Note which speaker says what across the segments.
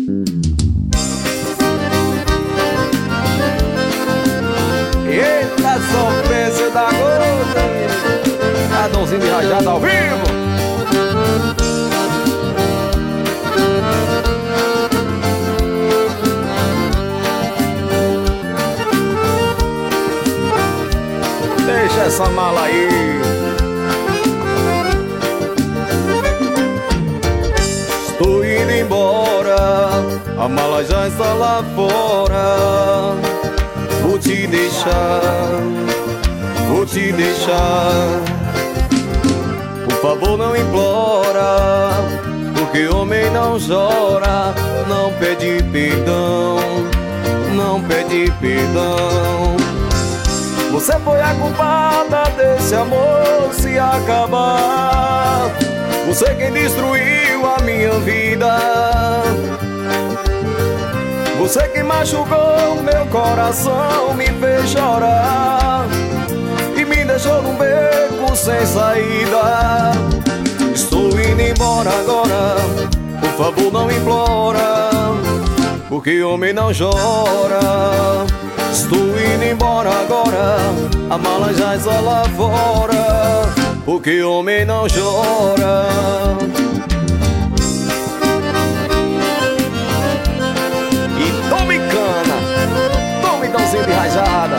Speaker 1: Eita, sofrência da gota, Adãozinho de Rajada ao vivo. Deixa essa mala aí. Estou indo embora, a mala já está lá fora. Vou te deixar, vou te deixar. Por favor não implora, porque homem não chora. Não pede perdão, não pede perdão. Você foi a culpada desse amor se acabar. Você quem destruiu a minha vida. Você que machucou meu coração, me fez chorar e me deixou num beco sem saída. Estou indo embora agora, por favor não implora, porque homem não chora. Estou indo embora agora, a mala já está lá fora, porque homem não chora. E tome cana, tome Dãozinho de Rajada.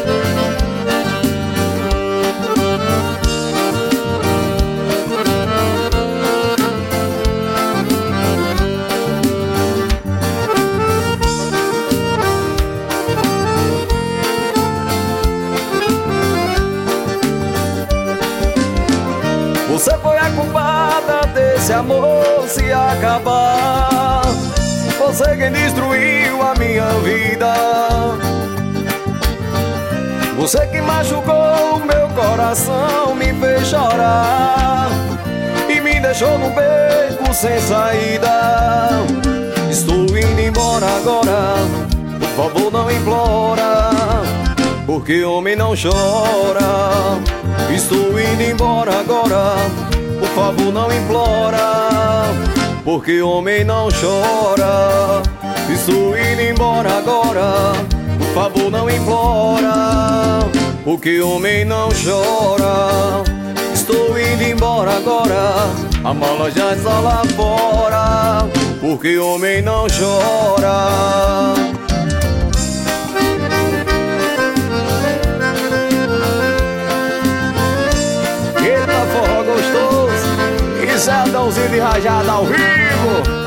Speaker 1: Você foi a culpada desse amor se acabar. Você quem destruiu a minha vida. Você que machucou meu coração, me fez chorar e me deixou num beco sem saída. Estou indo embora agora, por favor não implora, porque homem não chora. Estou indo embora agora, por favor não implora, porque homem não chora. Estou indo embora agora, por favor não implora, porque homem não chora. Estou indo embora agora, a mala já está lá fora, porque homem não chora. Eita, forró gostoso, isso é Adãozinho de Rajada ao vivo.